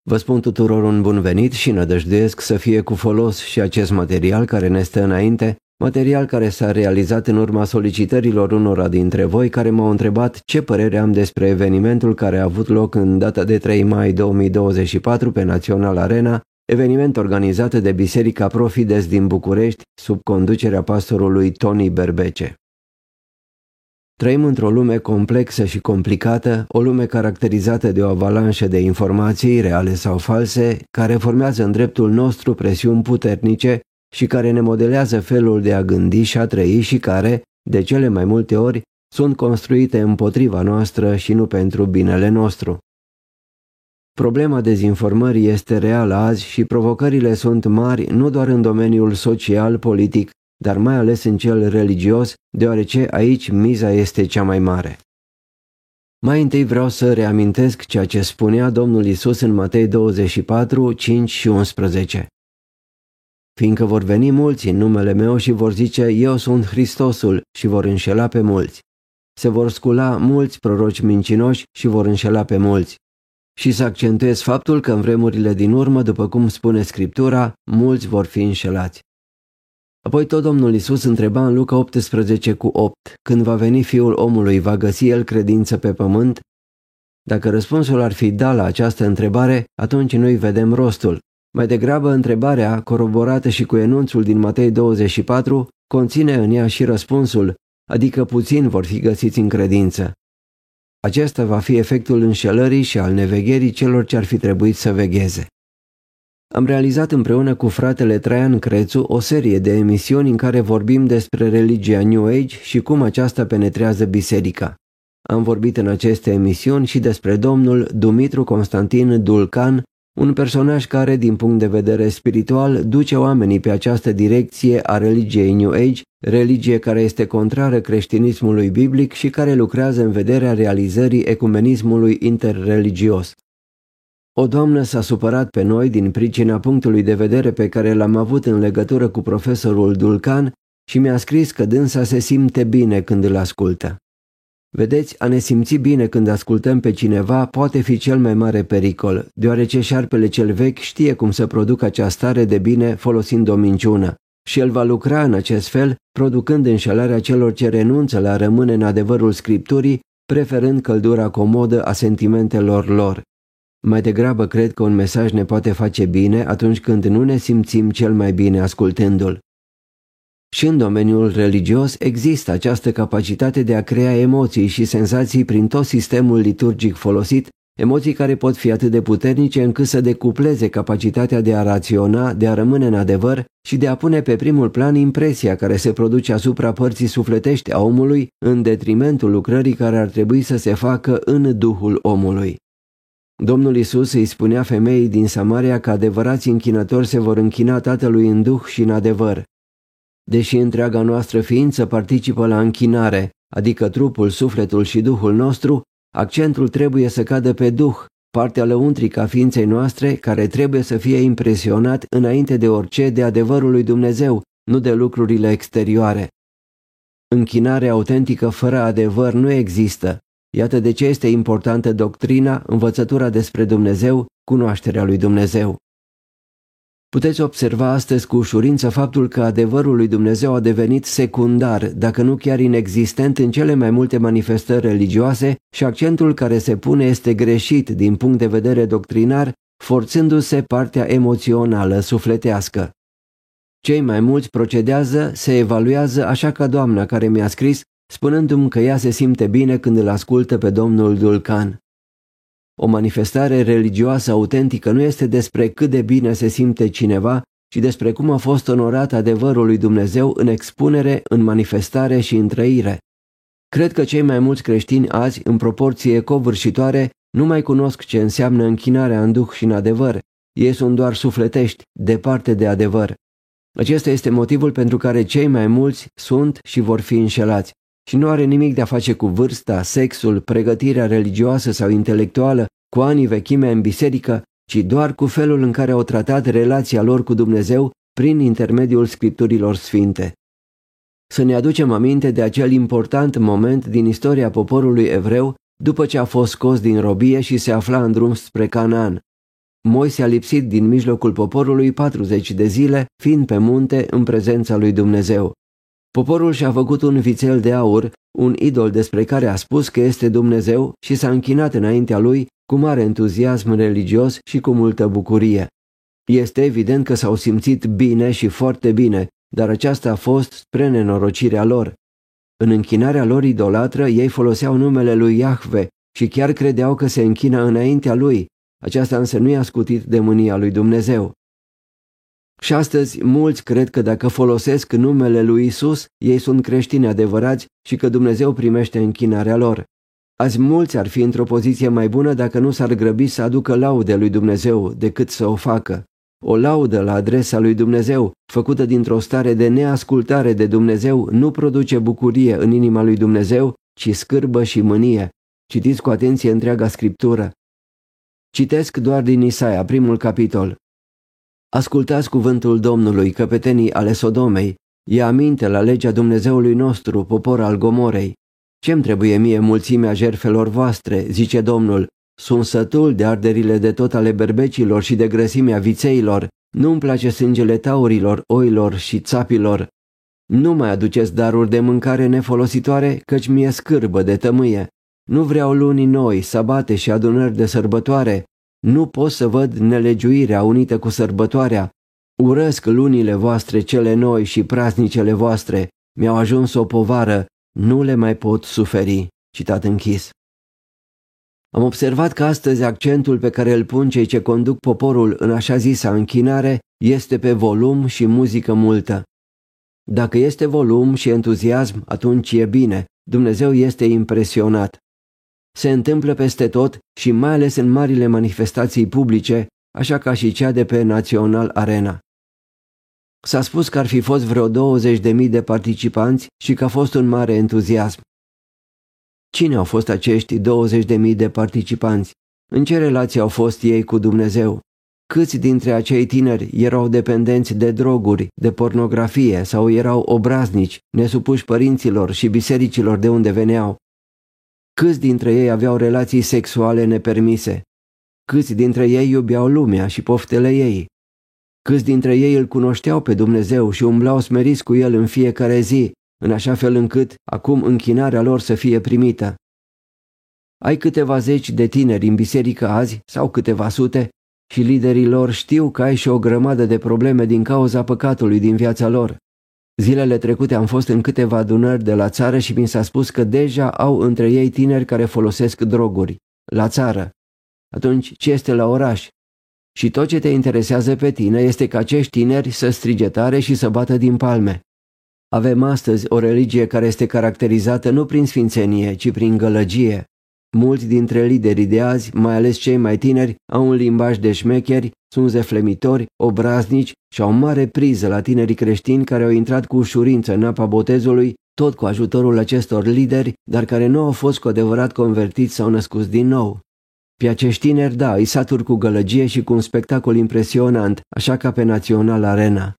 Vă spun tuturor un bun venit și nădăjduiesc să fie cu folos și acest material care ne stă înainte, material care s-a realizat în urma solicitărilor unora dintre voi care m-au întrebat ce părere am despre evenimentul care a avut loc în data de 3 mai 2024 pe Național Arena, eveniment organizat de Biserica Profides din București sub conducerea pastorului Tony Berbece. Trăim într-o lume complexă și complicată, o lume caracterizată de o avalanșă de informații, reale sau false, care formează în dreptul nostru presiuni puternice și care ne modelează felul de a gândi și a trăi și care, de cele mai multe ori, sunt construite împotriva noastră și nu pentru binele nostru. Problema dezinformării este reală azi și provocările sunt mari nu doar în domeniul social, politic, dar mai ales în cel religios, deoarece aici miza este cea mai mare. Mai întâi vreau să reamintesc ceea ce spunea Domnul Iisus în Matei 24, 5 și 11. Fiindcă vor veni mulți în numele meu și vor zice, eu sunt Hristosul, și vor înșela pe mulți. Se vor scula mulți proroci mincinoși și vor înșela pe mulți. Și să accentuez faptul că în vremurile din urmă, după cum spune Scriptura, mulți vor fi înșelați. Apoi tot Domnul Iisus întreba în Luca 18 cu 8, când va veni Fiul omului, va găsi el credință pe pământ? Dacă răspunsul ar fi da la această întrebare, atunci noi vedem rostul. Mai degrabă, întrebarea, coroborată și cu enunțul din Matei 24, conține în ea și răspunsul, adică puțini vor fi găsiți în credință. Acesta va fi efectul înșelării și al nevegherii celor ce ar fi trebuit să vegheze. Am realizat împreună cu fratele Traian Crețu o serie de emisiuni în care vorbim despre religia New Age și cum aceasta penetrează biserica. Am vorbit în aceste emisiuni și despre domnul Dumitru Constantin Dulcan, un personaj care, din punct de vedere spiritual, duce oamenii pe această direcție a religiei New Age, religie care este contrară creștinismului biblic și care lucrează în vederea realizării ecumenismului interreligios. O doamnă s-a supărat pe noi din pricina punctului de vedere pe care l-am avut în legătură cu profesorul Dulcan și mi-a scris că dânsa se simte bine când îl ascultă. Vedeți, a ne simți bine când ascultăm pe cineva poate fi cel mai mare pericol, deoarece șarpele cel vechi știe cum să producă această stare de bine folosind o minciună și el va lucra în acest fel, producând înșelarea celor ce renunță la a rămâne în adevărul Scripturii, preferând căldura comodă a sentimentelor lor. Mai degrabă cred că un mesaj ne poate face bine atunci când nu ne simțim cel mai bine ascultându-l. Și în domeniul religios există această capacitate de a crea emoții și senzații prin tot sistemul liturgic folosit, emoții care pot fi atât de puternice încât să decupleze capacitatea de a raționa, de a rămâne în adevăr și de a pune pe primul plan impresia care se produce asupra părții sufletești a omului în detrimentul lucrării care ar trebui să se facă în duhul omului. Domnul Iisus îi spunea femeii din Samaria că adevărații închinători se vor închina Tatălui în duh și în adevăr. Deși întreaga noastră ființă participă la închinare, adică trupul, sufletul și duhul nostru, accentul trebuie să cadă pe duh, partea lăuntrică a ființei noastre, care trebuie să fie impresionat înainte de orice de adevărul lui Dumnezeu, nu de lucrurile exterioare. Închinare autentică fără adevăr nu există. Iată de ce este importantă doctrina, învățătura despre Dumnezeu, cunoașterea lui Dumnezeu. Puteți observa astăzi cu ușurință faptul că adevărul lui Dumnezeu a devenit secundar, dacă nu chiar inexistent în cele mai multe manifestări religioase și accentul care se pune este greșit din punct de vedere doctrinar, forțându-se partea emoțională, sufletească. Cei mai mulți procedează, se evaluează așa ca doamna care mi-a scris, spunându-mi că ea se simte bine când îl ascultă pe domnul Dulcan. O manifestare religioasă autentică nu este despre cât de bine se simte cineva, ci despre cum a fost onorat adevărul lui Dumnezeu în expunere, în manifestare și în trăire. Cred că cei mai mulți creștini azi, în proporție covârșitoare, nu mai cunosc ce înseamnă închinarea în duh și în adevăr. Ei sunt doar sufletești, departe de adevăr. Acesta este motivul pentru care cei mai mulți sunt și vor fi înșelați. Și nu are nimic de a face cu vârsta, sexul, pregătirea religioasă sau intelectuală, cu anii vechimea în biserică, ci doar cu felul în care au tratat relația lor cu Dumnezeu prin intermediul Scripturilor Sfinte. Să ne aducem aminte de acel important moment din istoria poporului evreu după ce a fost scos din robie și se afla în drum spre Canaan. Moise a lipsit din mijlocul poporului 40 de zile, fiind pe munte în prezența lui Dumnezeu. Poporul și-a făcut un vițel de aur, un idol despre care a spus că este Dumnezeu și s-a închinat înaintea lui cu mare entuziasm religios și cu multă bucurie. Este evident că s-au simțit bine și foarte bine, dar aceasta a fost spre nenorocirea lor. În închinarea lor idolatră, ei foloseau numele lui Iahve și chiar credeau că se închină înaintea lui. Aceasta însă nu i-a scutit de mânia lui Dumnezeu. Și astăzi mulți cred că dacă folosesc numele lui Isus, ei sunt creștini adevărați și că Dumnezeu primește închinarea lor. Azi mulți ar fi într-o poziție mai bună dacă nu s-ar grăbi să aducă laude lui Dumnezeu decât să o facă. O laudă la adresa lui Dumnezeu, făcută dintr-o stare de neascultare de Dumnezeu, nu produce bucurie în inima lui Dumnezeu, ci scârbă și mânie. Citiți cu atenție întreaga Scriptură. Citesc doar din Isaia, primul capitol. Ascultați cuvântul Domnului, căpetenii ale Sodomei. Ia aminte la legea Dumnezeului nostru, popor al Gomorei. Ce-mi trebuie mie mulțimea jertfelor voastre, zice Domnul. Sunt sătul de arderile de tot ale berbecilor și de grăsimea vițeilor. Nu-mi place sângele taurilor, oilor și țapilor. Nu mai aduceți daruri de mâncare nefolositoare, căci mi-e scârbă de tămâie. Nu vreau luni noi, sabate și adunări de sărbătoare. Nu pot să văd nelegiuirea unită cu sărbătoarea. Urăsc lunile voastre cele noi și praznicele voastre. Mi-au ajuns o povară, nu le mai pot suferi. Citat închis. Am observat că astăzi accentul pe care îl pun cei ce conduc poporul în așa zisa închinare este pe volum și muzică multă. Dacă este volum și entuziasm, atunci e bine. Dumnezeu este impresionat. Se întâmplă peste tot și mai ales în marile manifestații publice, așa ca și cea de pe Național Arena. S-a spus că ar fi fost vreo 20.000 de participanți și că a fost un mare entuziasm. Cine au fost acești 20.000 de participanți? În ce relație au fost ei cu Dumnezeu? Câți dintre acei tineri erau dependenți de droguri, de pornografie sau erau obraznici, nesupuși părinților și bisericilor de unde veneau? Câți dintre ei aveau relații sexuale nepermise? Câți dintre ei iubeau lumea și poftele ei? Câți dintre ei îl cunoșteau pe Dumnezeu și umblau smeriți cu el în fiecare zi, în așa fel încât acum închinarea lor să fie primită? Ai câteva zeci de tineri în biserică azi sau câteva sute și liderii lor știu că ai și o grămadă de probleme din cauza păcatului din viața lor. Zilele trecute am fost în câteva adunări de la țară și mi s-a spus că deja au între ei tineri care folosesc droguri. La țară. Atunci ce este la oraș? Și tot ce te interesează pe tine este ca acești tineri să strige tare și să bată din palme. Avem astăzi o religie care este caracterizată nu prin sfințenie, ci prin gălăgie. Mulți dintre liderii de azi, mai ales cei mai tineri, au un limbaj de șmecheri, sunt zeflemitori, obraznici și au mare priză la tinerii creștini care au intrat cu ușurință în apa botezului, tot cu ajutorul acestor lideri, dar care nu au fost cu adevărat convertiți sau născuți din nou. Pe acești tineri, da, îi saturi cu gălăgie și cu un spectacol impresionant, așa ca pe Național Arena.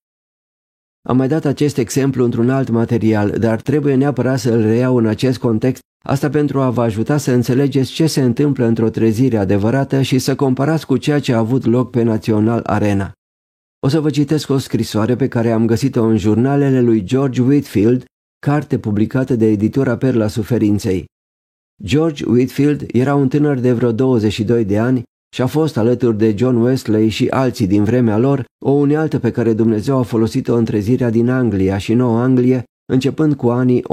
Am mai dat acest exemplu într-un alt material, dar trebuie neapărat să îl reiau în acest context, asta pentru a vă ajuta să înțelegeți ce se întâmplă într-o trezire adevărată și să comparați cu ceea ce a avut loc pe Național Arena. O să vă citesc o scrisoare pe care am găsit-o în jurnalele lui George Whitefield, carte publicată de editura Perla Suferinței. George Whitefield era un tânăr de vreo 22 de ani și a fost alături de John Wesley și alții din vremea lor o unealtă pe care Dumnezeu a folosit-o în trezirea din Anglia și Noua Anglie, începând cu anii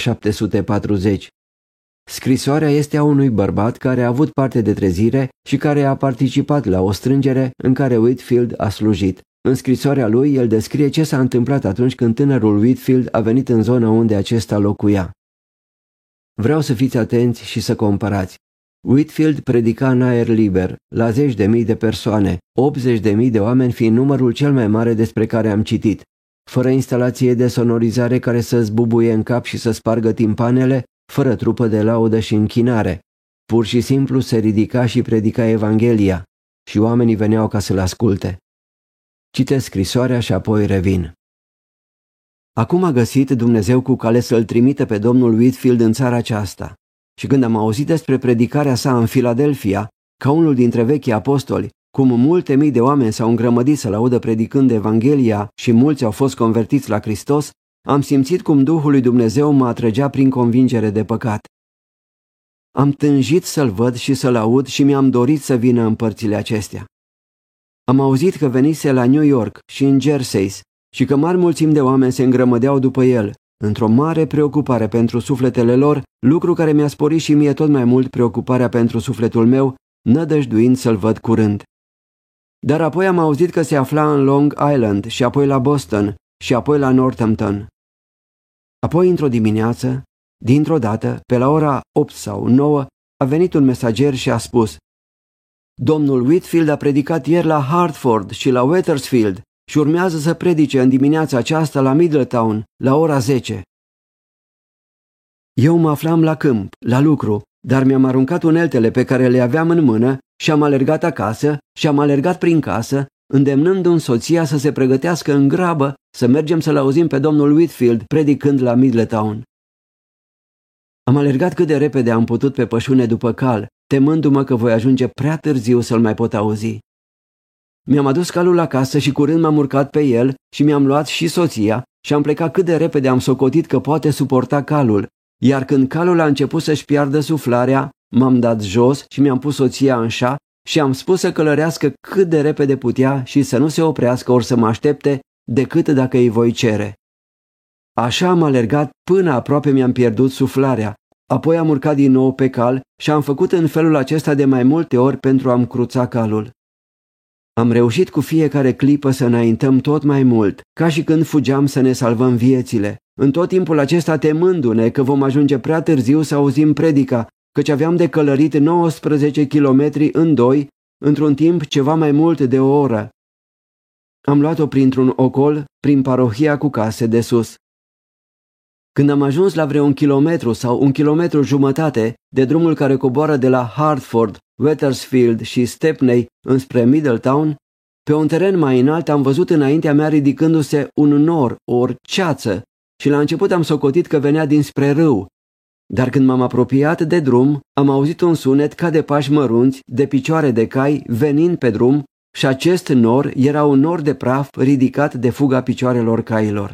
1740. Scrisoarea este a unui bărbat care a avut parte de trezire și care a participat la o strângere în care Whitefield a slujit. În scrisoarea lui, el descrie ce s-a întâmplat atunci când tânărul Whitefield a venit în zona unde acesta locuia. Vreau să fiți atenți și să comparați. Whitefield predica în aer liber, la 10.000 de persoane, 80.000 de oameni fiind numărul cel mai mare despre care am citit, fără instalație de sonorizare care să zbubuie în cap și să spargă timpanele, fără trupă de laudă și închinare. Pur și simplu se ridica și predica Evanghelia și oamenii veneau ca să-l asculte. Citesc scrisoarea și apoi revin. Acum a găsit Dumnezeu cu cale să-l trimită pe domnul Whitefield în țara aceasta. Și când am auzit despre predicarea sa în Filadelfia, ca unul dintre vechii apostoli, cum multe mii de oameni s-au îngrămădit să-l audă predicând Evanghelia și mulți au fost convertiți la Hristos, am simțit cum Duhul lui Dumnezeu mă atrăgea prin convingere de păcat. Am tânjit să-l văd și să-l aud și mi-am dorit să vină în părțile acestea. Am auzit că venise la New York și în Jersey și că mari mulțimi de oameni se îngrămădeau după el, într-o mare preocupare pentru sufletele lor, lucru care mi-a sporit și mie tot mai mult preocuparea pentru sufletul meu, nădăjduind să-l văd curând. Dar apoi am auzit că se afla în Long Island și apoi la Boston și apoi la Northampton. Apoi, într-o dimineață, dintr-o dată, pe la ora 8 sau 9, a venit un mesager și a spus: Domnul Whitfield a predicat ieri la Hartford și la Wethersfield și urmează să predice în dimineața aceasta la Middletown, la ora 10. Eu mă aflam la câmp, la lucru, dar mi-am aruncat uneltele pe care le aveam în mână și am alergat acasă și am alergat prin casă, îndemnându-mi soția să se pregătească în grabă să mergem să-l auzim pe domnul Whitfield predicând la Middletown. Am alergat cât de repede am putut pe pășune după cal, temându-mă că voi ajunge prea târziu să-l mai pot auzi. Mi-am adus calul acasă și curând m-am urcat pe el și mi-am luat și soția și am plecat cât de repede am socotit că poate suporta calul, iar când calul a început să-și piardă suflarea, m-am dat jos și mi-am pus soția în șa și am spus să călărească cât de repede putea și să nu se oprească ori să mă aștepte decât dacă îi voi cere. Așa am alergat până aproape mi-am pierdut suflarea, apoi am urcat din nou pe cal și am făcut în felul acesta de mai multe ori pentru a-mi cruța calul. Am reușit cu fiecare clipă să înaintăm tot mai mult, ca și când fugeam să ne salvăm viețile, în tot timpul acesta temându-ne că vom ajunge prea târziu să auzim predica, căci aveam de călărit 19 kilometri în doi, într-un timp ceva mai mult de o oră. Am luat-o printr-un ocol, prin parohia cu case de sus. Când am ajuns la vreo 1 kilometru sau 1 kilometru jumătate de drumul care coboară de la Hartford, Wethersfield și Stepney înspre Middletown, pe un teren mai înalt am văzut înaintea mea ridicându-se un nor, o ceață, și la început am socotit că venea dinspre râu. Dar când m-am apropiat de drum, am auzit un sunet ca de pași mărunți, de picioare de cai, venind pe drum, și acest nor era un nor de praf ridicat de fuga picioarelor cailor.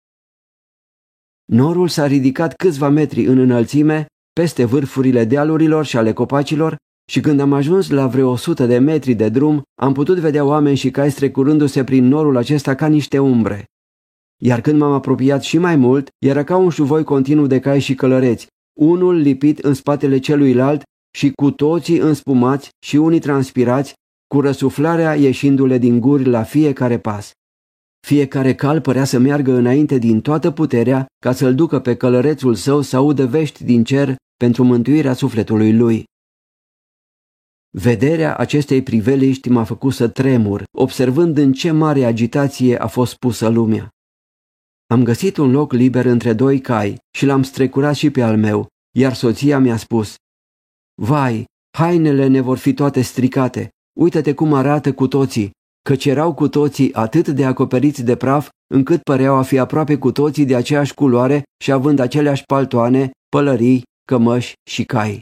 Norul s-a ridicat câțiva metri în înălțime, peste vârfurile dealurilor și ale copacilor, și când am ajuns la vreo 100 de metri de drum, am putut vedea oameni și cai strecurându-se prin norul acesta ca niște umbre. Iar când m-am apropiat și mai mult, era ca un șuvoi continuu de cai și călăreți, unul lipit în spatele celuilalt și cu toții înspumați și unii transpirați, cu răsuflarea ieșindu-le din guri la fiecare pas. Fiecare cal părea să meargă înainte din toată puterea ca să-l ducă pe călărețul său să audă vești din cer pentru mântuirea sufletului lui. Vederea acestei priveliști m-a făcut să tremur, observând în ce mare agitație a fost pusă lumea. Am găsit un loc liber între doi cai și l-am strecurat și pe al meu, iar soția mi-a spus: Vai, hainele ne vor fi toate stricate, uită-te cum arată cu toții, căci erau cu toții atât de acoperiți de praf, încât păreau a fi aproape cu toții de aceeași culoare și având aceleași paltoane, pălării, cămăși și cai.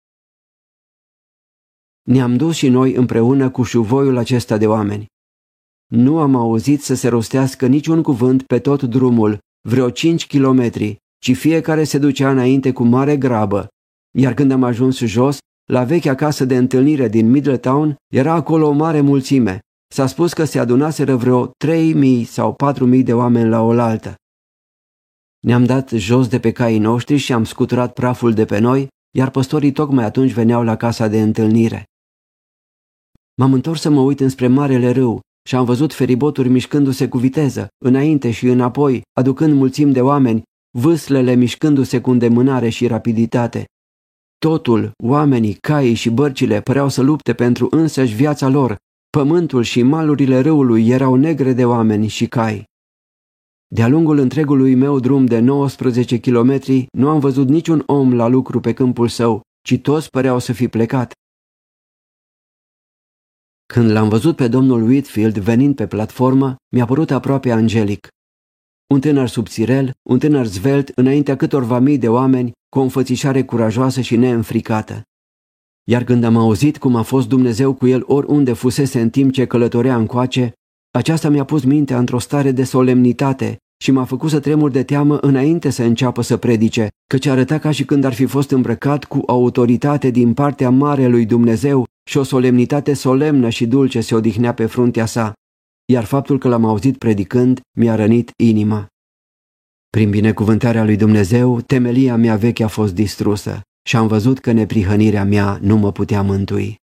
Ne-am dus și noi împreună cu șuvoiul acesta de oameni. Nu am auzit să se rostească niciun cuvânt pe tot drumul, vreo 5 kilometri, ci fiecare se ducea înainte cu mare grabă. Iar când am ajuns jos, la vechea casă de întâlnire din Middletown, era acolo o mare mulțime. S-a spus că se adunaseră vreo 3.000 sau 4.000 de oameni la oaltă. Ne-am dat jos de pe caii noștri și am scuturat praful de pe noi, iar păstorii tocmai atunci veneau la casa de întâlnire. M-am întors să mă uit înspre marele râu și am văzut feriboturi mișcându-se cu viteză, înainte și înapoi, aducând mulțimi de oameni, vâslele mișcându-se cu îndemânare și rapiditate. Totul, oamenii, caii și bărcile păreau să lupte pentru însăși viața lor. Pământul și malurile râului erau negre de oameni și cai. De-a lungul întregului meu drum de 19 kilometri nu am văzut niciun om la lucru pe câmpul său, ci toți păreau să fi plecat. Când l-am văzut pe domnul Whitfield venind pe platformă, mi-a părut aproape angelic. Un tânăr subțirel, un tânăr zvelt înaintea câtorva mii de oameni, cu o înfățișare curajoasă și neînfricată. Iar când am auzit cum a fost Dumnezeu cu el oriunde fusese în timp ce călătorea încoace, aceasta mi-a pus mintea într-o stare de solemnitate și m-a făcut să tremur de teamă înainte să înceapă să predice, căci arăta ca și când ar fi fost îmbrăcat cu autoritate din partea Marelui Dumnezeu și o solemnitate solemnă și dulce se odihnea pe fruntea sa, iar faptul că l-am auzit predicând mi-a rănit inima. Prin binecuvântarea lui Dumnezeu, temelia mea veche a fost distrusă și am văzut că neprihănirea mea nu mă putea mântui.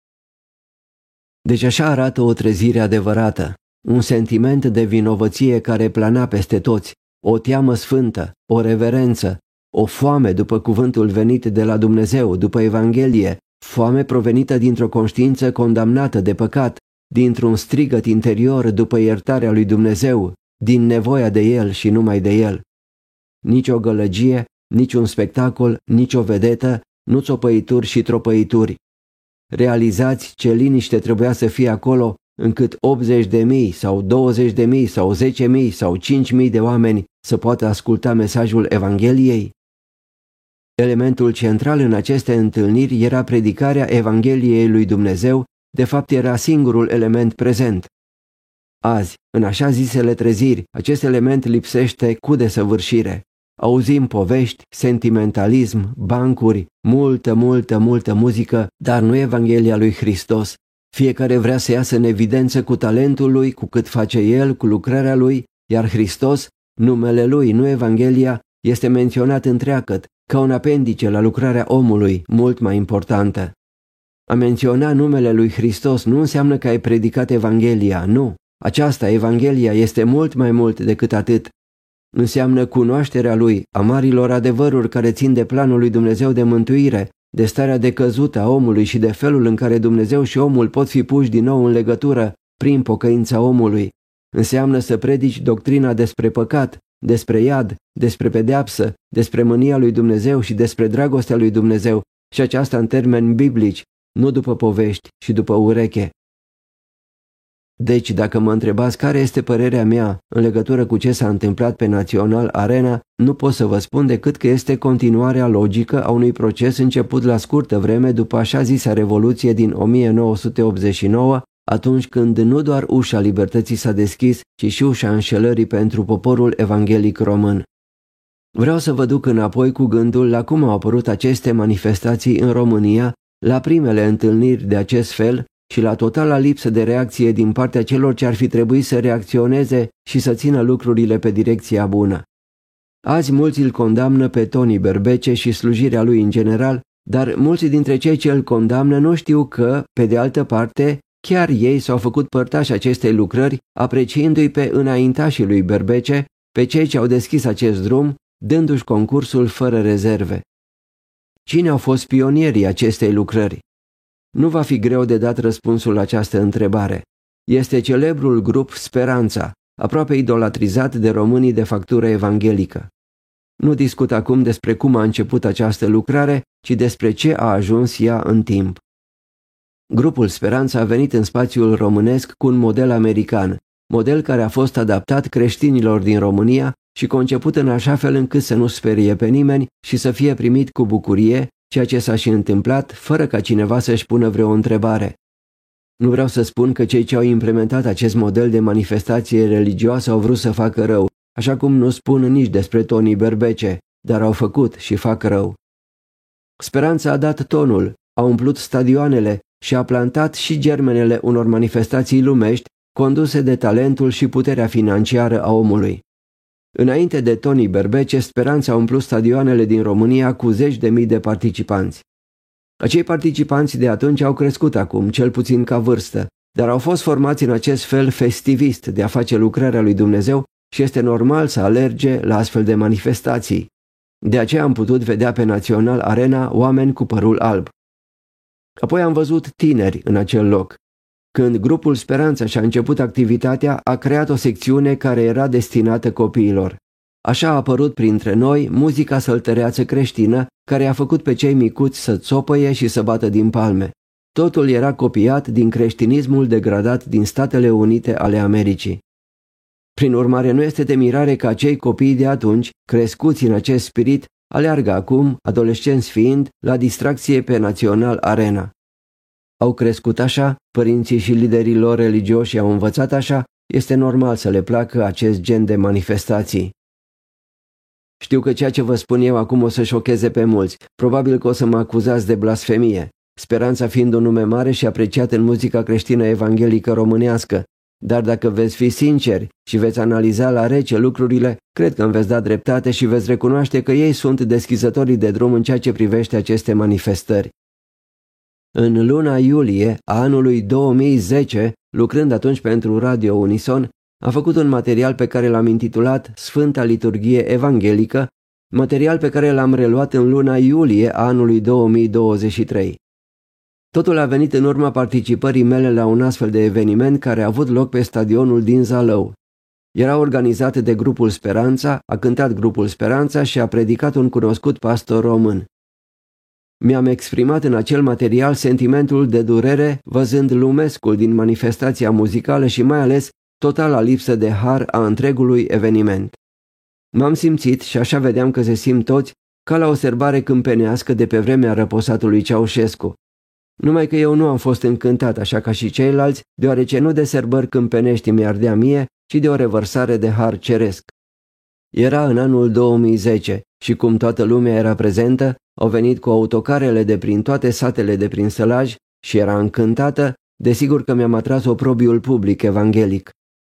Deci așa arată o trezire adevărată, un sentiment de vinovăție care plana peste toți, o teamă sfântă, o reverență, o foame după cuvântul venit de la Dumnezeu, după Evanghelie, foame provenită dintr-o conștiință condamnată de păcat, dintr-un strigăt interior după iertarea lui Dumnezeu, din nevoia de El și numai de El. Nici o gălăgie, nici un spectacol, nici o vedetă, nu țopăituri și tropăituri. Realizați ce liniște trebuia să fie acolo, încât 80.000 sau 20.000 sau 10.000 sau 5.000 de oameni să poată asculta mesajul Evangheliei? Elementul central în aceste întâlniri era predicarea Evangheliei lui Dumnezeu, de fapt era singurul element prezent. Azi, în așa zisele treziri, acest element lipsește cu desăvârșire. Auzim povești, sentimentalism, bancuri, multă muzică, dar nu Evanghelia lui Hristos. Fiecare vrea să iasă în evidență cu talentul lui, cu cât face el, cu lucrarea lui, iar Hristos, numele lui, nu Evanghelia, este menționat întreagăt, ca un apendice la lucrarea omului, mult mai importantă. A menționa numele lui Hristos nu înseamnă că ai predicat Evanghelia, nu. Aceasta, Evanghelia, este mult mai mult decât atât. Înseamnă cunoașterea lui, a marilor adevăruri care țin de planul lui Dumnezeu de mântuire, de starea decăzută a omului și de felul în care Dumnezeu și omul pot fi puși din nou în legătură prin pocăința omului. Înseamnă să predici doctrina despre păcat, despre iad, despre pedeapsă, despre mânia lui Dumnezeu și despre dragostea lui Dumnezeu, și aceasta în termeni biblici, nu după povești și după ureche. Deci, dacă mă întrebați care este părerea mea în legătură cu ce s-a întâmplat pe Național Arena, nu pot să vă spun decât că este continuarea logică a unui proces început la scurtă vreme după așa zisa Revoluție din 1989, atunci când nu doar ușa libertății s-a deschis, ci și ușa înșelării pentru poporul evanghelic român. Vreau să vă duc înapoi cu gândul la cum au apărut aceste manifestații în România, la primele întâlniri de acest fel și la totala lipsă de reacție din partea celor ce ar fi trebuit să reacționeze și să țină lucrurile pe direcția bună. Azi mulți îl condamnă pe Toni Berbece și slujirea lui în general, dar mulți dintre cei ce îl condamnă nu știu că, pe de altă parte, chiar ei s-au făcut părtași acestei lucrări, apreciindu-i pe înaintașii lui Berbece, pe cei ce au deschis acest drum, dându-și concursul fără rezerve. Cine au fost pionierii acestei lucrări? Nu va fi greu de dat răspunsul la această întrebare. Este celebrul grup Speranța, aproape idolatrizat de românii de factură evanghelică. Nu discut acum despre cum a început această lucrare, ci despre ce a ajuns ea în timp. Grupul Speranța a venit în spațiul românesc cu un model american, model care a fost adaptat creștinilor din România și conceput în așa fel încât să nu sperie pe nimeni și să fie primit cu bucurie, ceea ce s-a și întâmplat fără ca cineva să-și pună vreo întrebare. Nu vreau să spun că cei ce au implementat acest model de manifestație religioasă au vrut să facă rău, așa cum nu spun nici despre Toni Berbece, dar au făcut și fac rău. Speranța a dat tonul, a umplut stadioanele și a plantat și germenele unor manifestații lumești conduse de talentul și puterea financiară a omului. Înainte de Toni Berbece, Speranța a umplut stadioanele din România cu 10.000 de participanți. Acei participanți de atunci au crescut acum, cel puțin ca vârstă, dar au fost formați în acest fel festivist de a face lucrarea lui Dumnezeu și este normal să alerge la astfel de manifestații. De aceea am putut vedea pe Național Arena oameni cu părul alb. Apoi am văzut tineri în acel loc. Când grupul Speranța și-a început activitatea, a creat o secțiune care era destinată copiilor. Așa a apărut printre noi muzica săltăreață creștină, care a făcut pe cei micuți să țopăie și să bată din palme. Totul era copiat din creștinismul degradat din Statele Unite ale Americii. Prin urmare, nu este de mirare că acei copii de atunci, crescuți în acest spirit, aleargă acum, adolescenți fiind, la distracție pe Național Arena. Au crescut așa, părinții și liderii lor religioși au învățat așa, este normal să le placă acest gen de manifestații. Știu că ceea ce vă spun eu acum o să șocheze pe mulți, probabil că o să mă acuzați de blasfemie, Speranța fiind un nume mare și apreciat în muzica creștină evanghelică românească, dar dacă veți fi sinceri și veți analiza la rece lucrurile, cred că îmi veți da dreptate și veți recunoaște că ei sunt deschizătorii de drum în ceea ce privește aceste manifestări. În luna iulie a anului 2010, lucrând atunci pentru Radio Unison, am făcut un material pe care l-am intitulat Sfânta Liturghie Evanghelică, material pe care l-am reluat în luna iulie a anului 2023. Totul a venit în urma participării mele la un astfel de eveniment care a avut loc pe stadionul din Zalău. Era organizat de grupul Speranța, a cântat grupul Speranța și a predicat un cunoscut pastor român. Mi-am exprimat în acel material sentimentul de durere văzând lumescul din manifestația muzicală și mai ales totala lipsă de har a întregului eveniment. M-am simțit, și așa vedeam că se simt toți, ca la o serbare câmpenească de pe vremea răposatului Ceaușescu. Numai că eu nu am fost încântat așa ca și ceilalți, deoarece nu de serbări câmpenești mi ardea mie, ci de o revărsare de har ceresc. Era în anul 2010 și cum toată lumea era prezentă, au venit cu autocarele de prin toate satele de prin Sălaj și era încântată, desigur că mi-am atras oprobiul public evanghelic.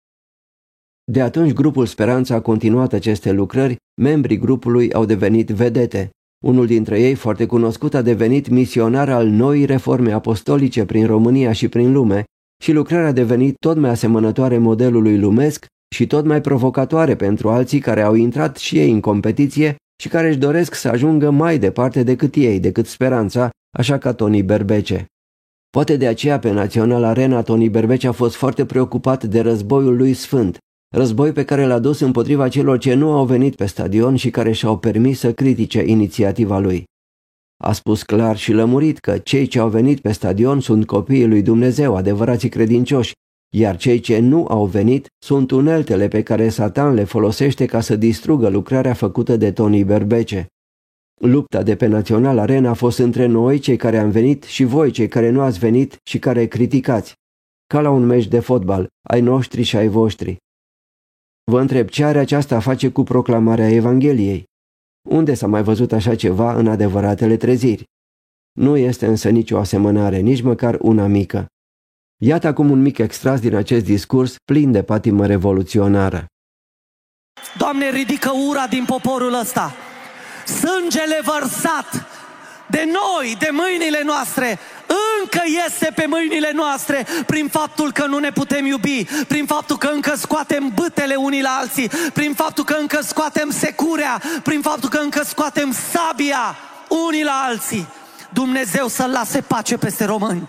De atunci grupul Speranța a continuat aceste lucrări, membrii grupului au devenit vedete. Unul dintre ei, foarte cunoscut, a devenit misionar al noii reforme apostolice prin România și prin lume și lucrarea a devenit tot mai asemănătoare modelului lumesc și tot mai provocatoare pentru alții care au intrat și ei în competiție și care își doresc să ajungă mai departe decât ei, decât Speranța, așa ca Toni Berbece. Poate de aceea pe Național Arena Toni Berbece a fost foarte preocupat de războiul lui sfânt, război pe care l-a dus împotriva celor ce nu au venit pe stadion și care și-au permis să critique inițiativa lui. A spus clar și lămurit că cei ce au venit pe stadion sunt copiii lui Dumnezeu, adevărații credincioși, iar cei ce nu au venit sunt uneltele pe care Satan le folosește ca să distrugă lucrarea făcută de Toni Berbece. Lupta de pe Național Arena a fost între noi, cei care am venit, și voi, cei care nu ați venit și care criticați. Ca la un meci de fotbal, ai noștri și ai voștri. Vă întreb, ce are aceasta a face cu proclamarea Evangheliei? Unde s-a mai văzut așa ceva în adevăratele treziri? Nu este însă nicio asemănare, nici măcar una mică. Iată acum un mic extras din acest discurs plin de patimă revoluționară. Doamne, ridică ura din poporul ăsta. Sângele vărsat de noi, de mâinile noastre, încă este pe mâinile noastre prin faptul că nu ne putem iubi, prin faptul că încă scoatem bâtele unii la alții, prin faptul că încă scoatem securea, prin faptul că încă scoatem sabia unii la alții. Dumnezeu să lase pace peste români.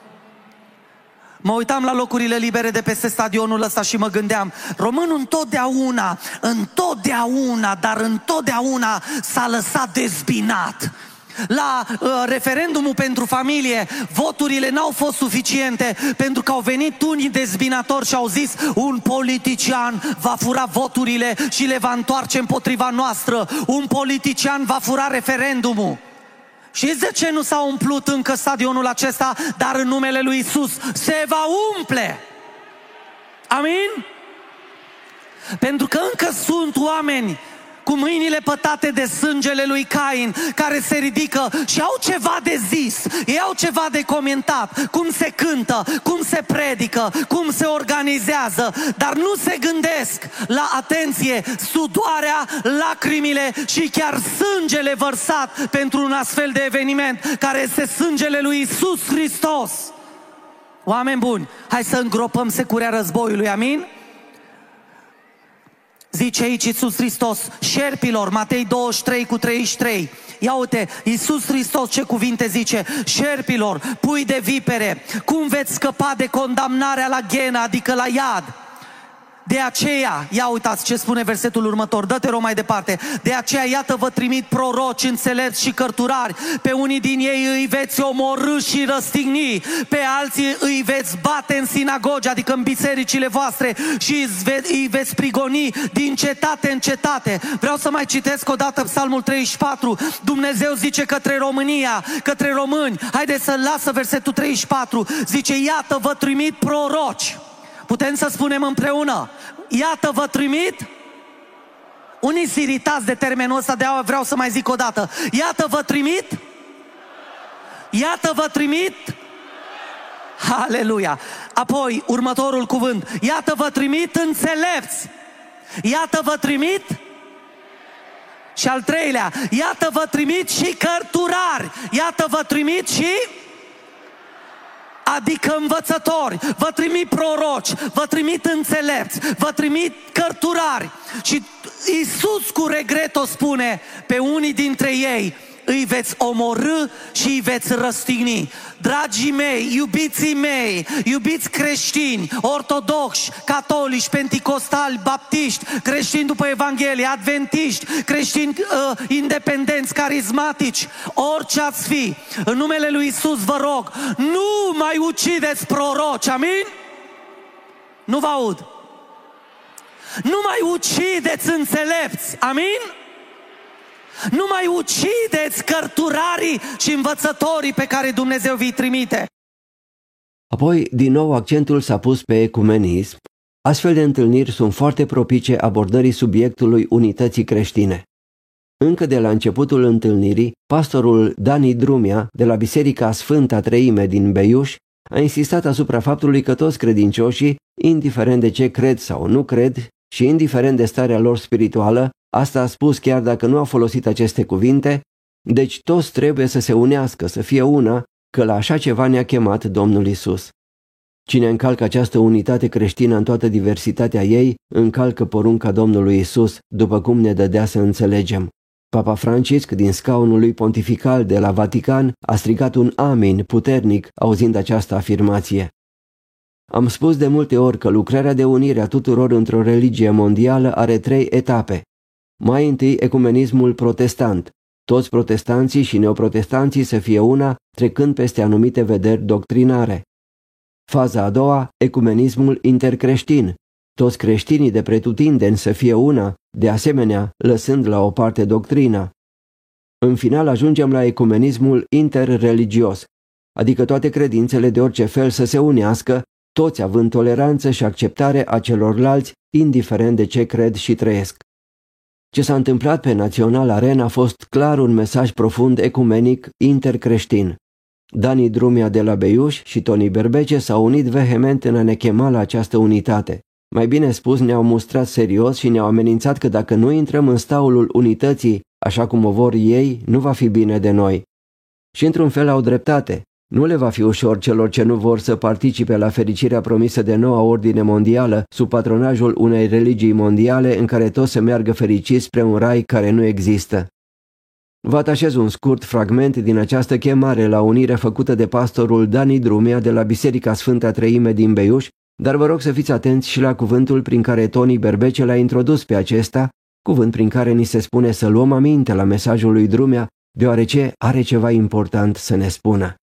Mă uitam la locurile libere de peste stadionul ăsta și mă gândeam, românul întotdeauna s-a lăsat dezbinat. La referendumul pentru familie, voturile n-au fost suficiente pentru că au venit unii dezbinatori și au zis un politician va fura voturile și le va întoarce împotriva noastră. Un politician va fura referendumul. Și de ce nu s-a umplut încă stadionul acesta, dar în numele lui Isus se va umple? Amin? Pentru că încă sunt oameni cu mâinile pătate de sângele lui Cain, care se ridică și au ceva de zis, ei au ceva de comentat, cum se cântă, cum se predică, cum se organizează, dar nu se gândesc la, atenție, sudoarea, lacrimile și chiar sângele vărsat pentru un astfel de eveniment, care este sângele lui Isus Hristos. Oameni buni, hai să îngropăm securea războiului, amin? Zice aici Iisus Hristos șerpilor, Matei 23:33. Ia uite, Iisus Hristos ce cuvinte zice: șerpilor, pui de vipere, cum veți scăpa de condamnarea la ghenă, adică la iad? De aceea, ia uitați ce spune versetul următor, dă-te rog mai departe. De aceea, iată, vă trimit proroci, înțelepți și cărturari. Pe unii din ei îi veți omorî și răstigni, pe alții îi veți bate în sinagogi, adică în bisericile voastre, și îi veți prigoni din cetate în cetate. Vreau să mai citesc o dată Psalmul 34. Dumnezeu zice către România, către români, haideți să lasă versetul 34, zice, iată, vă trimit proroci. Putem să spunem împreună, iată vă trimit? Unii sunt iritați de termenul ăsta, de-aia vreau să mai zic o dată. Iată vă trimit? Iată vă trimit? Aleluia! Apoi, următorul cuvânt. Iată vă trimit înțelepți. Iată vă trimit? Și al treilea, iată vă trimit și cărturari. Iată vă trimit și... adică învățători, vă trimit proroci, vă trimit înțelepți, vă trimit cărturari. Și Iisus cu regret o spune, pe unii dintre ei îi veți omorî și îi veți răstigni. Dragii mei, iubiții mei, iubiți creștini, ortodoxi, catolici, penticostali, baptiști, creștini după Evanghelie, adventiști, creștini independenți, carismatici, orice ați fi, în numele lui Iisus vă rog, nu mai ucideți proroci, amin? Nu vă aud. Nu mai ucideți înțelepți, amin? Nu mai ucideți cărturarii și învățătorii pe care Dumnezeu vi-i trimite. Apoi, din nou, accentul s-a pus pe ecumenism. Astfel de întâlniri sunt foarte propice abordării subiectului unității creștine. Încă de la începutul întâlnirii, pastorul Dani Drumea, de la Biserica Sfânta Treime din Beiuș, a insistat asupra faptului că toți credincioșii, indiferent de ce cred sau nu cred și indiferent de starea lor spirituală, asta a spus chiar dacă nu a folosit aceste cuvinte, deci toți trebuie să se unească, să fie una, că la așa ceva ne-a chemat Domnul Isus. Cine încalcă această unitate creștină în toată diversitatea ei, încalcă porunca Domnului Isus, după cum ne dădea să înțelegem. Papa Francisc, din scaunul lui pontifical de la Vatican, a strigat un amin puternic auzind această afirmație. Am spus de multe ori că lucrarea de unire a tuturor într-o religie mondială are 3 etape. Mai întâi, ecumenismul protestant. Toți protestanții și neoprotestanții să fie una, trecând peste anumite vederi doctrinare. Faza a doua, ecumenismul intercreștin. Toți creștinii de pretutindeni să fie una, de asemenea, lăsând la o parte doctrina. În final ajungem la ecumenismul interreligios, adică toate credințele de orice fel să se unească, toți având toleranță și acceptare a celorlalți, indiferent de ce cred și trăiesc. Ce s-a întâmplat pe Național Arena a fost clar un mesaj profund ecumenic intercreștin. Dani Drumea de la Beiuș și Toni Berbece s-au unit vehement în a ne chema la această unitate. Mai bine spus, ne-au mustrat serios și ne-au amenințat că dacă nu intrăm în staulul unității, așa cum o vor ei, nu va fi bine de noi. Și într-un fel au dreptate. Nu le va fi ușor celor ce nu vor să participe la fericirea promisă de noua ordine mondială sub patronajul unei religii mondiale în care toți să meargă fericiți spre un rai care nu există. Vă atașez un scurt fragment din această chemare la unire făcută de pastorul Dani Drumea de la Biserica Sfânta Treime din Beiuș, dar vă rog să fiți atenți și la cuvântul prin care Toni Berbece l-a introdus pe acesta, cuvânt prin care ni se spune să luăm aminte la mesajul lui Drumea, deoarece are ceva important să ne spună.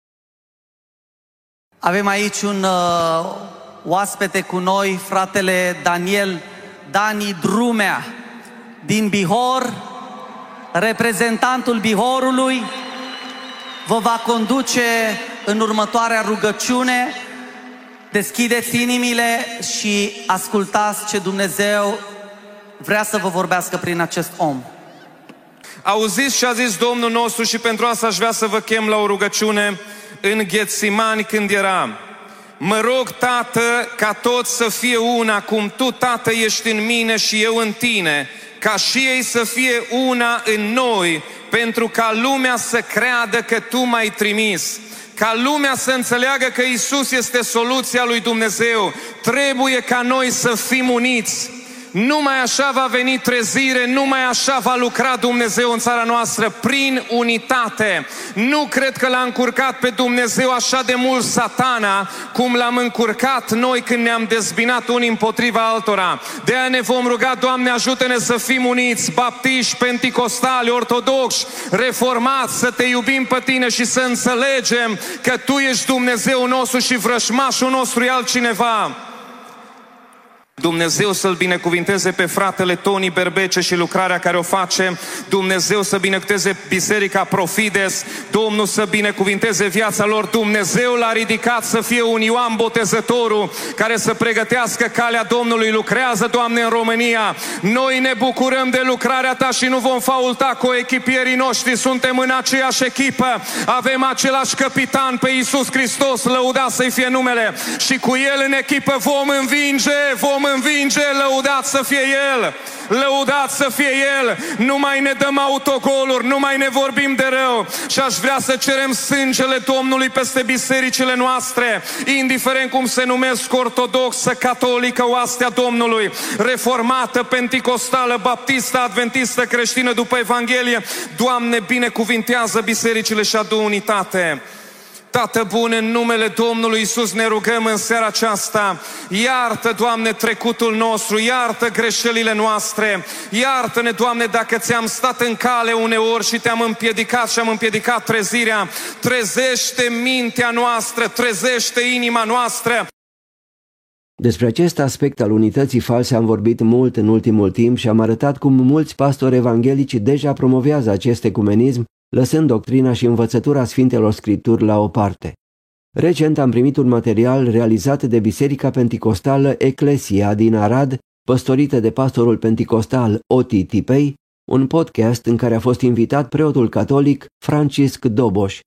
Avem aici un oaspete cu noi, fratele Dani Drumea, din Bihor, reprezentantul Bihorului, vă va conduce în următoarea rugăciune. Deschideți inimile și ascultați ce Dumnezeu vrea să vă vorbească prin acest om. Auziți ce a zis Domnul nostru și pentru asta aș vrea să vă chem la o rugăciune în Ghetsimani când era: mă rog, Tată, ca toți să fie una, cum Tu, Tată, ești în mine și eu în Tine, ca și ei să fie una în noi, pentru ca lumea să creadă că Tu m-ai trimis. Ca lumea să înțeleagă că Isus este soluția lui Dumnezeu, trebuie ca noi să fim uniți. Numai așa va veni trezire, numai așa va lucra Dumnezeu în țara noastră, prin unitate. Nu cred că l-a încurcat pe Dumnezeu așa de mult Satana, cum l-am încurcat noi când ne-am dezbinat unii împotriva altora. De aia ne vom ruga, Doamne, ajută-ne să fim uniți, baptiști, penticostali, ortodoxi, reformați, să te iubim pe tine și să înțelegem că tu ești Dumnezeu nostru și vrăjmașul nostru e altcineva. Dumnezeu să-l binecuvinteze pe fratele Toni Berbece și lucrarea care o face. Dumnezeu să binecuvinteze Biserica Profides. Domnul să binecuvinteze viața lor. Dumnezeu l-a ridicat să fie un Ioan Botezătorul care să pregătească calea Domnului. Lucrează, Doamne, în România. Noi ne bucurăm de lucrarea Ta și nu vom faulta cu echipierii noștri. Suntem în aceeași echipă. Avem același capitan pe Iisus Hristos. Lăudat să-i fie numele. Și cu El în echipă vom învinge. Lăudat să fie El, lăudat să fie El. Nu mai ne dăm autogoluri, nu mai ne vorbim de rău. Și aș vrea să cerem sângele Domnului peste bisericile noastre, indiferent cum se numesc, ortodoxă, catolică, oastea Domnului, reformată, penticostală, baptistă, adventistă, creștină după Evanghelie. Doamne, binecuvintează bisericile și adu unitate. Tată bun, în numele Domnului Iisus ne rugăm în seara aceasta. Iartă, Doamne, trecutul nostru, iartă greșelile noastre. Iartă-ne, Doamne, dacă ți-am stat în cale uneori și te-am împiedicat și am împiedicat trezirea. Trezește mintea noastră, trezește inima noastră. Despre acest aspect al unității false am vorbit mult în ultimul timp și am arătat cum mulți pastori evanghelici deja promovează acest ecumenism, lăsând doctrina și învățătura Sfintelor Scripturi la o parte. Recent am primit un material realizat de Biserica Penticostală Eclesia din Arad, păstorită de pastorul penticostal Oti Tipei, un podcast în care a fost invitat preotul catolic Francisc Doboș.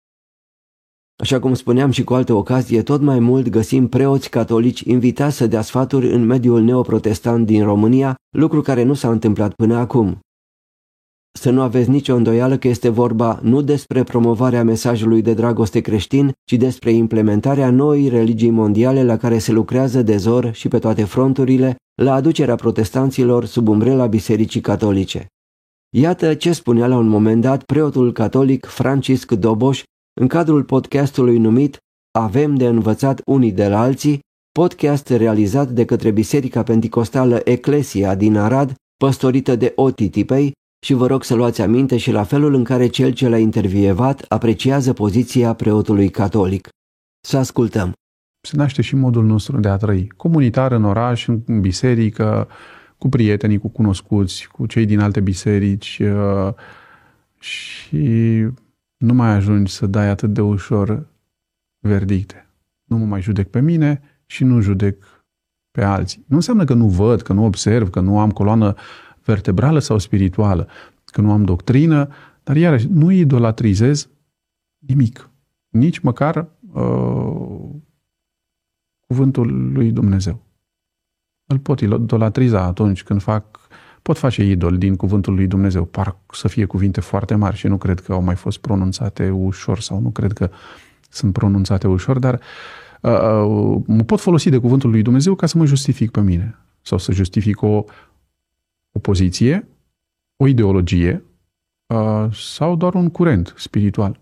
Așa cum spuneam și cu alte ocazie, tot mai mult găsim preoți catolici invitați să dea sfaturi în mediul neoprotestant din România, lucru care nu s-a întâmplat până acum. Să nu aveți nicio îndoială că este vorba nu despre promovarea mesajului de dragoste creștin, ci despre implementarea noii religii mondiale la care se lucrează de zor și pe toate fronturile la aducerea protestanților sub umbrela Bisericii Catolice. Iată ce spunea la un moment dat preotul catolic Francisc Doboș în cadrul podcastului numit Avem de învățat unii de la alții, podcast realizat de către Biserica Penticostală Eclesia din Arad, păstorită de Oti Tipei, și vă rog să luați aminte și la felul în care cel ce l-a intervievat apreciază poziția preotului catolic. Să ascultăm. Se naște și modul nostru de a trăi. Comunitar în oraș, în biserică, cu prietenii, cu cunoscuți, cu cei din alte biserici și nu mai ajungi să dai atât de ușor verdicte. Nu mă mai judec pe mine și nu judec pe alții. Nu înseamnă că nu văd, că nu observ, că nu am coloană vertebrală sau spirituală, că nu am doctrină, dar iarăși nu idolatrizez nimic. Nici măcar cuvântul lui Dumnezeu. Îl pot idolatriza atunci când pot face idol din cuvântul lui Dumnezeu. Par să fie cuvinte foarte mari și nu cred că au mai fost pronunțate ușor sau nu cred că sunt pronunțate ușor, dar mă pot folosi de cuvântul lui Dumnezeu ca să mă justific pe mine sau să justific o poziție, o ideologie sau doar un curent spiritual.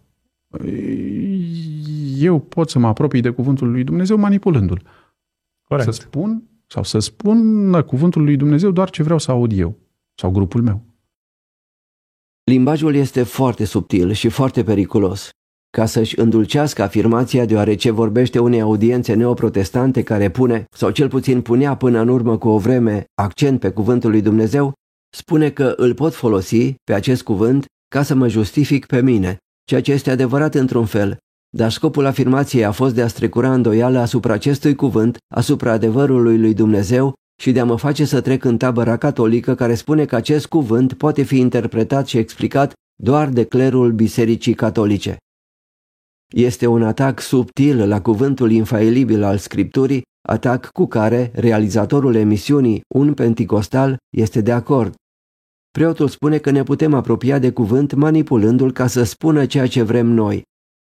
Eu pot să mă apropii de cuvântul lui Dumnezeu manipulându-l. Corect. Să spun cuvântul lui Dumnezeu doar ce vreau să aud eu sau grupul meu. Limbajul este foarte subtil și foarte periculos. Ca să-și îndulcească afirmația, deoarece vorbește unei audiențe neoprotestante care pune, sau cel puțin punea până în urmă cu o vreme, accent pe cuvântul lui Dumnezeu, spune că îl pot folosi pe acest cuvânt ca să mă justific pe mine, ceea ce este adevărat într-un fel, dar scopul afirmației a fost de a strecura îndoială asupra acestui cuvânt, asupra adevărului lui Dumnezeu și de a mă face să trec în tabăra catolică care spune că acest cuvânt poate fi interpretat și explicat doar de clerul Bisericii Catolice. Este un atac subtil la cuvântul infailibil al Scripturii, atac cu care realizatorul emisiunii Un Penticostal este de acord. Preotul spune că ne putem apropia de cuvânt manipulându-l ca să spună ceea ce vrem noi.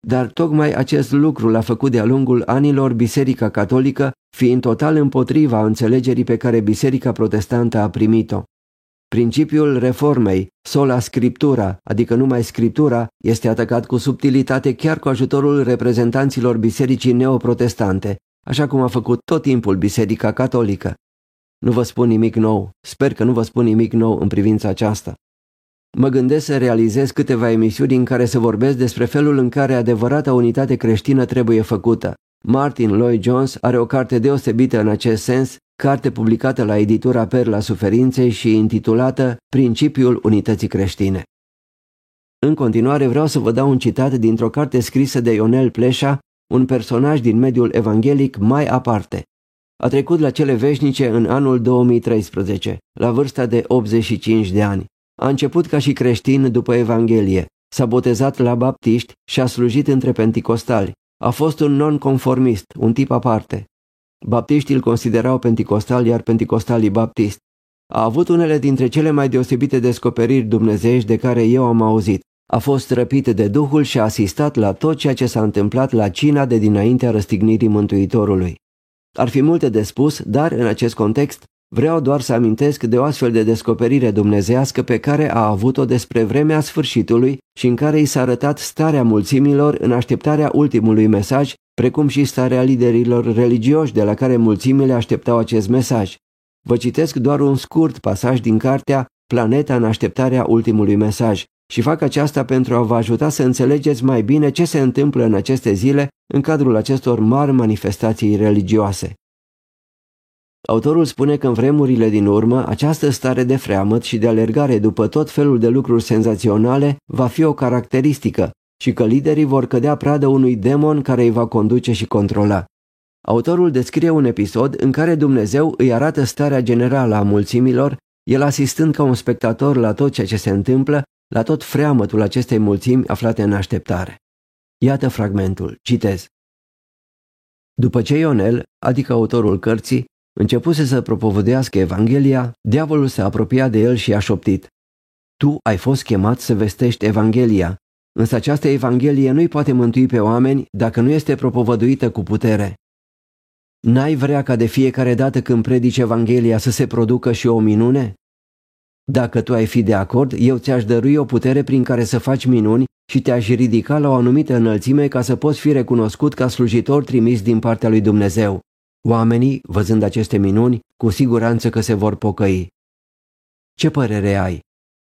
dar tocmai acest lucru l-a făcut de-a lungul anilor Biserica Catolică, fiind total împotriva înțelegerii pe care Biserica Protestantă a primit-o. Principiul reformei, sola scriptura, adică numai Scriptura, este atacat cu subtilitate chiar cu ajutorul reprezentanților bisericii neoprotestante, așa cum a făcut tot timpul Biserica Catolică. Nu vă spun nimic nou, sper că nu vă spun nimic nou în privința aceasta. Mă gândesc să realizez câteva emisiuni în care să vorbesc despre felul în care adevărata unitate creștină trebuie făcută. Martin Lloyd-Jones are o carte deosebită în acest sens, carte publicată la editura Perla Suferinței și intitulată Principiul unității creștine. În continuare vreau să vă dau un citat dintr-o carte scrisă de Ionel Pleșa, un personaj din mediul evanghelic mai aparte. A trecut la cele veșnice în anul 2013, la vârsta de 85 de ani. A început ca și creștin după Evanghelie, s-a botezat la baptiști și a slujit între penticostali. A fost un nonconformist, un tip aparte. Baptiștii îl considerau penticostal, iar penticostalii baptist. A avut unele dintre cele mai deosebite descoperiri dumnezeiești de care eu am auzit. A fost răpit de Duhul și a asistat la tot ceea ce s-a întâmplat la cina de dinaintea răstignirii Mântuitorului. Ar fi multe de spus, dar în acest context vreau doar să amintesc de o astfel de descoperire dumnezeiască pe care a avut-o despre vremea sfârșitului și în care i s-a arătat starea mulțimilor în așteptarea ultimului mesaj, precum și starea liderilor religioși de la care mulțimile așteptau acest mesaj. Vă citesc doar un scurt pasaj din cartea Planeta în așteptarea ultimului mesaj și fac aceasta pentru a vă ajuta să înțelegeți mai bine ce se întâmplă în aceste zile în cadrul acestor mari manifestații religioase. Autorul spune că în vremurile din urmă, această stare de freamăt și de alergare după tot felul de lucruri senzaționale va fi o caracteristică și că liderii vor cădea pradă unui demon care îi va conduce și controla. Autorul descrie un episod în care Dumnezeu îi arată starea generală a mulțimilor, el asistând ca un spectator la tot ceea ce se întâmplă, la tot freamătul acestei mulțimi aflate în așteptare. Iată fragmentul, citez. După ce Ionel, adică autorul cărții, începuse să propovăduiască Evanghelia, diavolul se apropia de el și i-a șoptit: Tu ai fost chemat să vestești Evanghelia, însă această Evanghelie nu-i poate mântui pe oameni dacă nu este propovăduită cu putere. N-ai vrea ca de fiecare dată când predici Evanghelia să se producă și o minune? Dacă tu ai fi de acord, eu ți-aș dărui o putere prin care să faci minuni și te-aș ridica la o anumită înălțime ca să poți fi recunoscut ca slujitor trimis din partea lui Dumnezeu. Oamenii, văzând aceste minuni, cu siguranță că se vor pocăi. Ce părere ai?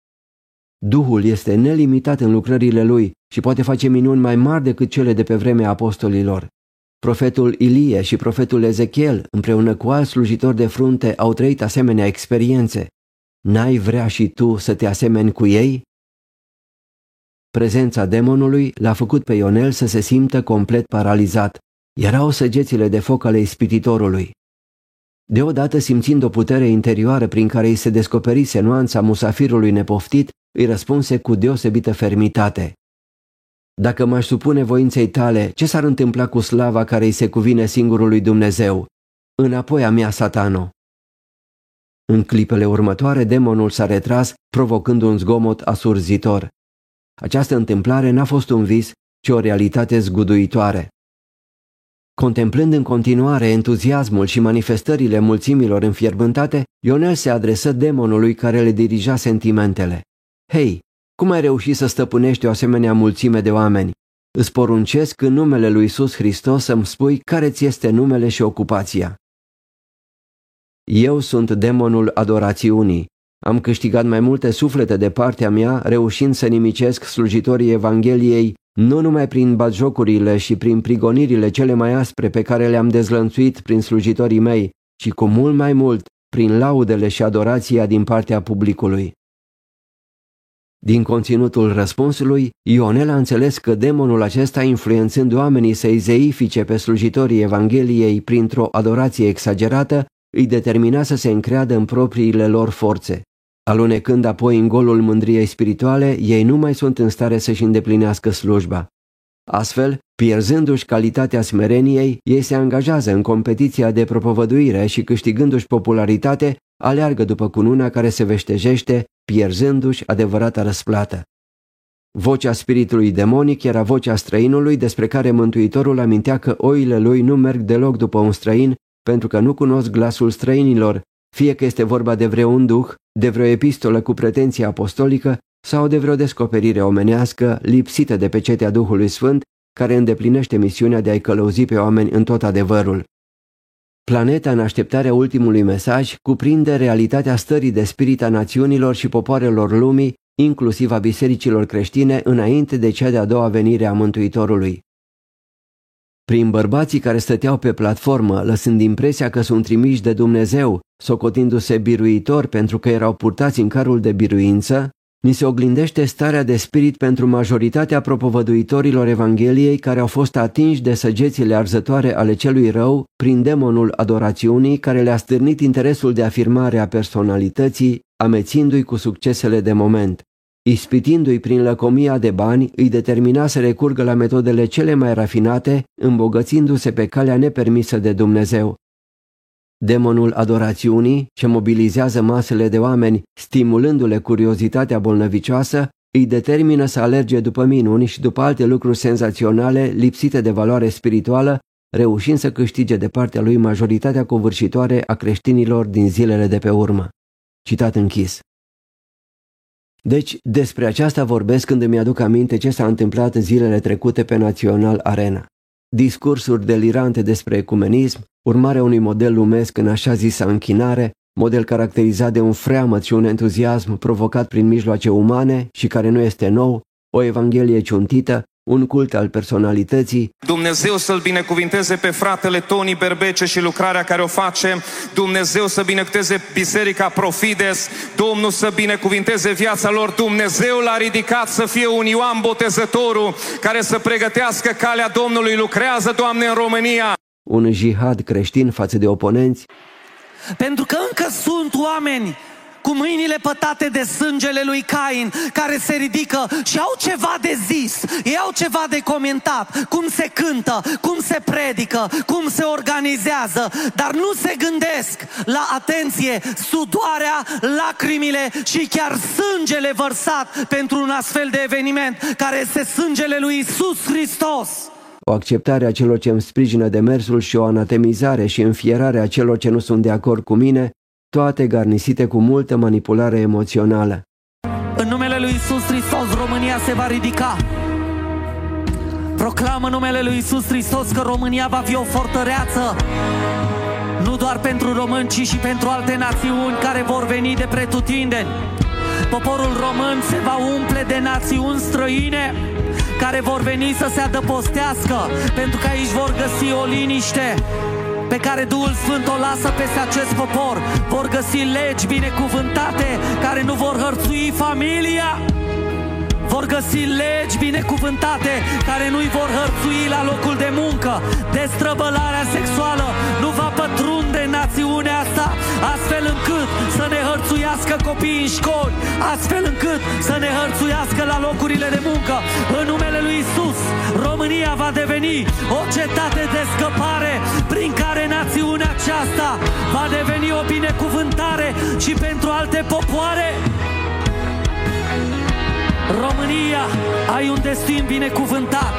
Duhul este nelimitat în lucrările lui și poate face minuni mai mari decât cele de pe vremea apostolilor. Profetul Ilie și profetul Ezechiel, împreună cu alți slujitori de frunte, au trăit asemenea experiențe. N-ai vrea și tu să te asemeni cu ei? Prezența demonului l-a făcut pe Ionel să se simtă complet paralizat. Erau săgețile de foc ale ispititorului. Deodată, simțind o putere interioară prin care îi se descoperise nuanța musafirului nepoftit, îi răspunse cu deosebită fermitate: Dacă m-aș supune voinței tale, ce s-ar întâmpla cu slava care îi se cuvine singurului Dumnezeu? Înapoi a mea, Satano! În clipele următoare, demonul s-a retras, provocând un zgomot asurzitor. Această întâmplare n-a fost un vis, ci o realitate zguduitoare. Contemplând în continuare entuziasmul și manifestările mulțimilor înfierbântate, Ionel se adresă demonului care le dirija sentimentele. Hei, cum ai reușit să stăpânești o asemenea mulțime de oameni? Îți poruncesc în numele lui Iisus Hristos să-mi spui care ți este numele și ocupația. Eu sunt demonul adorațiunii. Am câștigat mai multe suflete de partea mea, reușind să nimicesc slujitorii Evangheliei, nu numai prin batjocurile și prin prigonirile cele mai aspre pe care le-am dezlănțuit prin slujitorii mei, ci cu mult mai mult prin laudele și adorația din partea publicului. Din conținutul răspunsului, Ionel a înțeles că demonul acesta, influențând oamenii să-i zeifice pe slujitorii Evangheliei printr-o adorație exagerată, îi determina să se încreadă în propriile lor forțe. Alunecând apoi în golul mândriei spirituale, ei nu mai sunt în stare să-și îndeplinească slujba. Astfel, pierzându-și calitatea smereniei, ei se angajează în competiția de propovăduire și, câștigându-și popularitate, aleargă după cununa care se veștejește, pierzându-și adevărata răsplată. Vocea spiritului demonic era vocea străinului despre care Mântuitorul amintea că oile lui nu merg deloc după un străin pentru că nu cunosc glasul străinilor, fie că este vorba de vreun duh, de vreo epistolă cu pretenție apostolică sau de vreo descoperire omenească lipsită de pecetea Duhului Sfânt, care îndeplinește misiunea de a-i călăuzi pe oameni în tot adevărul. Planeta în așteptarea ultimului mesaj cuprinde realitatea stării de spirit a națiunilor și popoarelor lumii, inclusiv a bisericilor creștine, înainte de cea de-a doua venire a Mântuitorului. Prin bărbații care stăteau pe platformă, lăsând impresia că sunt trimiși de Dumnezeu, socotindu-se biruitori pentru că erau purtați în carul de biruință, ni se oglindește starea de spirit pentru majoritatea propovăduitorilor Evangheliei care au fost atinși de săgețile arzătoare ale celui rău prin demonul adorațiunii care le-a stârnit interesul de afirmare a personalității, amețindu-i cu succesele de moment. Ispitindu-i prin lăcomia de bani, îi determina să recurgă la metodele cele mai rafinate, îmbogățindu-se pe calea nepermisă de Dumnezeu. Demonul adorațiunii, ce mobilizează masele de oameni, stimulându-le curiozitatea bolnăvicioasă, îi determină să alerge după minuni și după alte lucruri senzaționale, lipsite de valoare spirituală, reușind să câștige de partea lui majoritatea covârșitoare a creștinilor din zilele de pe urmă. Citat închis. Deci, despre aceasta vorbesc când îmi aduc aminte ce s-a întâmplat zilele trecute pe Național Arena. Discursuri delirante despre ecumenism, urmarea unui model lumesc în așa zisă închinare, model caracterizat de un freamăt și un entuziasm provocat prin mijloace umane și care nu este nou, o evanghelie ciuntită, un cult al personalității. Dumnezeu să-l binecuvinteze pe fratele Toni Berbece și lucrarea care o face, Dumnezeu să binecuvinteze Biserica Profides, Domnul să binecuvinteze viața lor, Dumnezeu l-a ridicat să fie un Ioan Botezătorul care să pregătească calea Domnului, lucrează, Doamne, în România. Un jihad creștin față de oponenți. Pentru că încă sunt oameni cu mâinile pătate de sângele lui Cain, care se ridică și au ceva de zis, ei au ceva de comentat, cum se cântă, cum se predică, cum se organizează, dar nu se gândesc la, atenție, sudoarea, lacrimile și chiar sângele vărsat pentru un astfel de eveniment, care este sângele lui Iisus Hristos. O acceptare a celor ce îmi sprijină demersul și o anatemizare și înfierare a celor ce nu sunt de acord cu mine, toate garnisite cu multă manipulare emoțională. În numele lui Iisus Hristos, România se va ridica. Proclamă numele lui Iisus Hristos că România va fi o fortăreață, nu doar pentru români, ci și pentru alte națiuni care vor veni de pretutindeni. Poporul român se va umple de națiuni străine care vor veni să se adăpostească, pentru că aici vor găsi o liniște pe care Duhul Sfânt o lasă peste acest popor. Vor găsi legi binecuvântate care nu vor hărțui familia. Vor găsi legi binecuvântate care nu-i vor hărțui la locul de muncă. Destrăbălarea sexuală nu va pătrunde națiunea asta, astfel încât să ne hărțuiască copiii în școli, astfel încât să ne hărțuiască la locurile de muncă. În numele lui Iisus, România va deveni o cetate de scăpare prin care națiunea aceasta va deveni o binecuvântare și pentru alte popoare. România, ai un destin binecuvântat.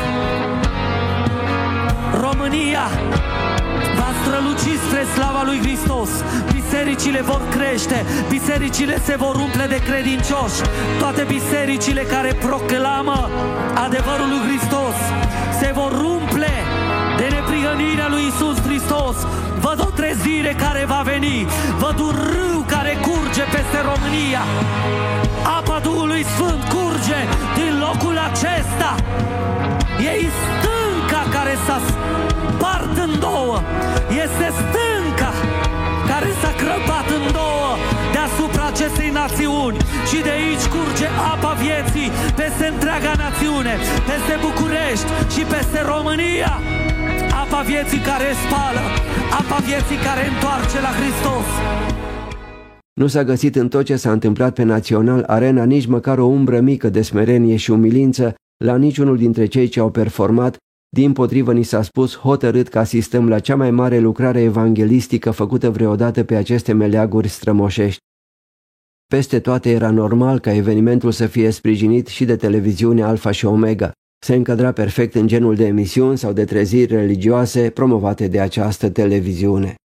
România va străluci spre slava lui Hristos. Bisericile vor crește, bisericile se vor umple de credincioși. Toate bisericile care proclamă adevărul lui Hristos se vor umple de neprihănirea lui Iisus Hristos. Văd o trezire care va veni, văd un râu care curge peste România. Apa Duhului Sfânt curge din locul acesta. E stânca care s-a spart în două. Este stânca care s-a crăpat în două deasupra acestei națiuni. Și de aici curge apa vieții peste întreaga națiune, peste București și peste România. Apa vieții care spală, apa vieții care întoarce la Hristos. Nu s-a găsit în tot ce s-a întâmplat pe Național Arena nici măcar o umbră mică de smerenie și umilință la niciunul dintre cei ce au performat, dimpotrivă ni s-a spus hotărât că asistăm la cea mai mare lucrare evanghelistică făcută vreodată pe aceste meleaguri strămoșești. Peste toate era normal ca evenimentul să fie sprijinit și de televiziunea Alfa și Omega. Se încadra perfect în genul de emisiuni sau de treziri religioase promovate de această televiziune.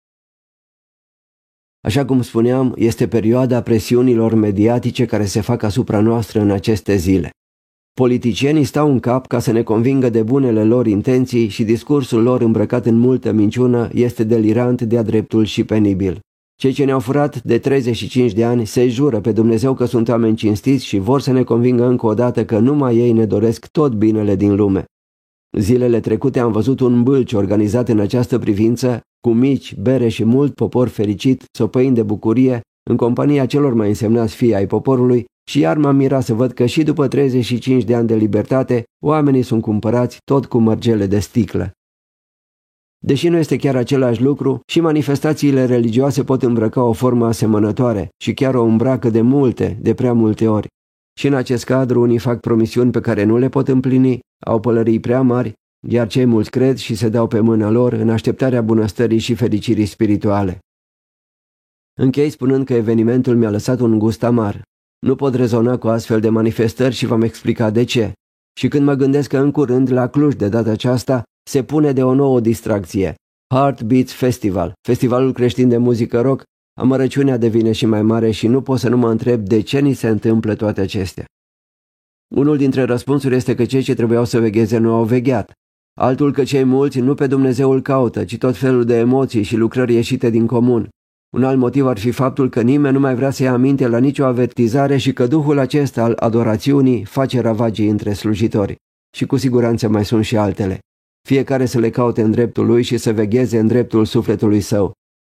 Așa cum spuneam, este perioada presiunilor mediatice care se fac asupra noastră în aceste zile. Politicienii stau în cap ca să ne convingă de bunele lor intenții și discursul lor îmbrăcat în multă minciună este delirant de-a dreptul și penibil. Cei ce ne-au furat de 35 de ani se jură pe Dumnezeu că sunt oameni cinstiți și vor să ne convingă încă o dată că numai ei ne doresc tot binele din lume. Zilele trecute am văzut un bâlci organizat în această privință, cu mici, bere și mult popor fericit, țopăind de bucurie, în compania celor mai însemnați fii ai poporului, și iar m-am mirat să văd că și după 35 de ani de libertate, oamenii sunt cumpărați tot cu mărgele de sticlă. Deși nu este chiar același lucru, și manifestațiile religioase pot îmbrăca o formă asemănătoare și chiar o îmbracă de prea multe ori. Și în acest cadru unii fac promisiuni pe care nu le pot împlini, au pălării prea mari, iar cei mulți cred și se dau pe mâna lor în așteptarea bunăstării și fericirii spirituale. Închei spunând că evenimentul mi-a lăsat un gust amar. Nu pot rezona cu astfel de manifestări și v-am explicat de ce. Și când mă gândesc că în curând, la Cluj de data aceasta, se pune de o nouă distracție, Heartbeats Festival, festivalul creștin de muzică rock, amărăciunea devine și mai mare și nu pot să nu mă întreb de ce ni se întâmplă toate acestea. Unul dintre răspunsuri este că cei ce trebuiau să vegheze nu au vegheat, altul că cei mulți nu pe Dumnezeu îl caută, ci tot felul de emoții și lucrări ieșite din comun. Un alt motiv ar fi faptul că nimeni nu mai vrea să ia aminte la nicio avertizare și că duhul acesta al adorațiunii face ravagii între slujitori. Și cu siguranță mai sunt și altele. Fiecare să le caute în dreptul lui și să vegheze în dreptul sufletului său.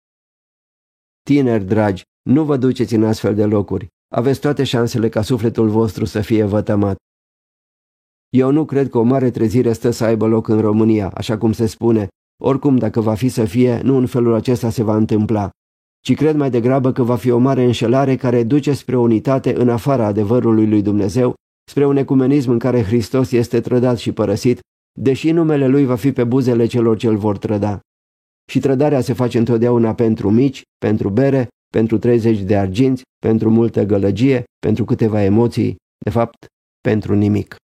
Tineri dragi, nu vă duceți în astfel de locuri. Aveți toate șansele ca sufletul vostru să fie vătămat. Eu nu cred că o mare trezire stă să aibă loc în România, așa cum se spune. Oricum, dacă va fi să fie, nu în felul acesta se va întâmpla. Ci cred mai degrabă că va fi o mare înșelare care duce spre unitate în afara adevărului lui Dumnezeu, spre un ecumenism în care Hristos este trădat și părăsit, deși numele lui va fi pe buzele celor ce îl vor trăda. Și trădarea se face întotdeauna pentru mici, pentru bere, pentru 30 de arginți, pentru multă gălăgie, pentru câteva emoții, de fapt, pentru nimic.